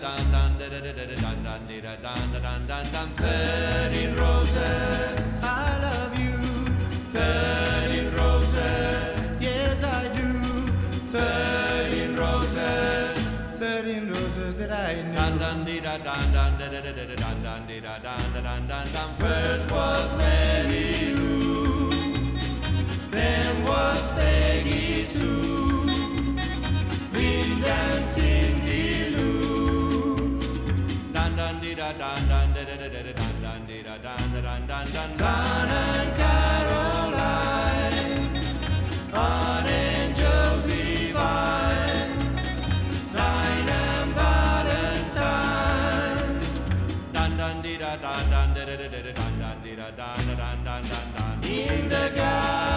Dun dun da da da da dun dun da dun dun dun dun. 13 roses, I love you. 13 roses, yes I do. 13 roses, 13 roses that I knew. Dun dun da dun dun da da da da dun dun da dun dun dun dun. First was Mary Lou, then was Peggy Sue. Been dancing the Lou. Dun dun da dun dun da da da da dun dun da dun dun dun dun. Con and Caroline, an angel divine, Nine and Valentine. Dun dun da dun dun da da da da dun dun da dun dun dun dun dun. In the garden.